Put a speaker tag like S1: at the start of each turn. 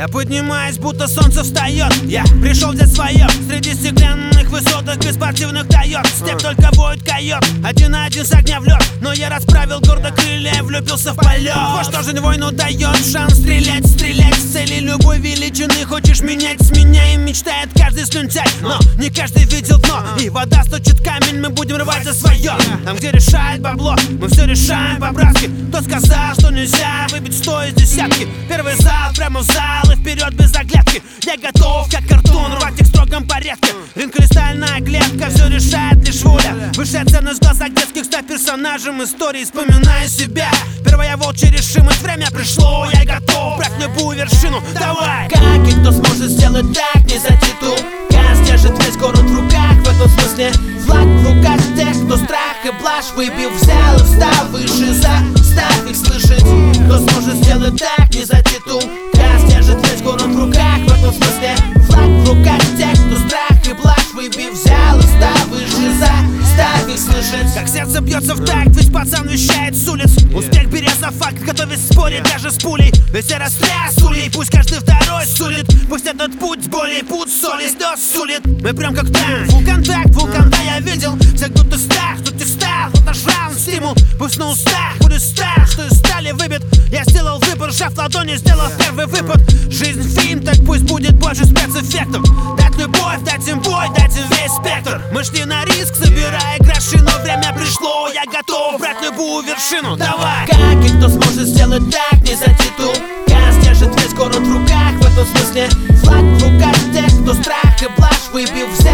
S1: Я поднимаюсь, будто солнце встает. Я пришел взять свое среди стеклянных высоток и спортивных Тойот. Степ только воет койот, один на один с огня в лед. Но я расправил гордо крылья и влюбился в полет. Вот что же войну дает шанс стрелять, стрелять с цели любой величины. Хочешь менять, сменяем, мечтает каждый слюнтяй. Но не каждый видел дно, и вода стучит камень, мы будем рвать за свое. Там, где решает бабло, мы все решаем по-братски. Кто сказал, что нельзя выбить 100 из десятки? Первый зал, прямо в зал и вперед без оглядки. Я готов, как картон, рвать их в строгом порядке. Ринг кристальная клетка, все решает лишь воля. Высшая ценность в глазах детских, стать персонажем истории, вспоминая себя. Первая волчья решимость, время пришло, я готов брать любую вершину, давай!
S2: Как и кто сможет сделать так, не за титул? Газ держит весь город в руках, в этом смысле флаг в руках тех, кто страх и блажь выбил, взял и встал выше, заставь их слышать. Кто сможет сделать так, не за титул? Газ держит весь город в руках, в этом смысле флаг в руках тех, кто страх и блажь выбил, взял и встал выше, заставь их слышать.
S1: Как сердце бьется в такт, ведь пацан вещает с улиц. Успех беря за факт, готовясь спорить даже с пулей. Ведь я растряс улей, пусть каждый второй сулит. Пусть этот путь боли, путь соли, слез сулит. Мы прям как танк, вулкан-так, вулкан-да, я видел. Всех тут и стах, тут и стал, вот наш раунд, стимул. Пусть на устах будет страх, что из стали выбит. Я сделал выбор, сжав ладони, сделав первый выпад. Жизнь фильм, так пусть будет больше спецэффектов. Дать любовь, дать им бой, дать им весь спектр. Мы шли на риск, собирая гроши, но время пришло. Я готов брать любую вершину, давай!
S2: Как и кто сможет сделать так, не за титул? Газ держит весь город в руках, в этом смысле флаг в руках тех, кто страх и блажь выбил, взял